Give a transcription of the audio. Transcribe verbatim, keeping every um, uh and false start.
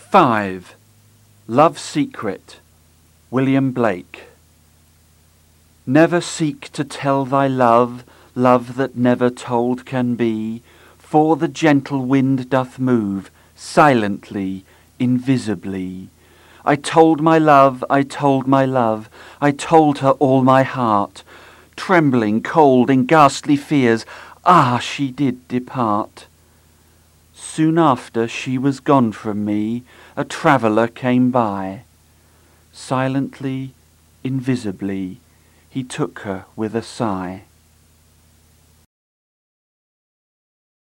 five. Love Secret, William Blake. Never seek to tell thy love, love that never told can be, for the gentle wind doth move, silently, invisibly. I told my love, I told my love, I told her all my heart, trembling, cold, in ghastly fears, ah, she did depart. Soon after she was gone from me, a traveller came by. Silently, invisibly, he took her with a sigh.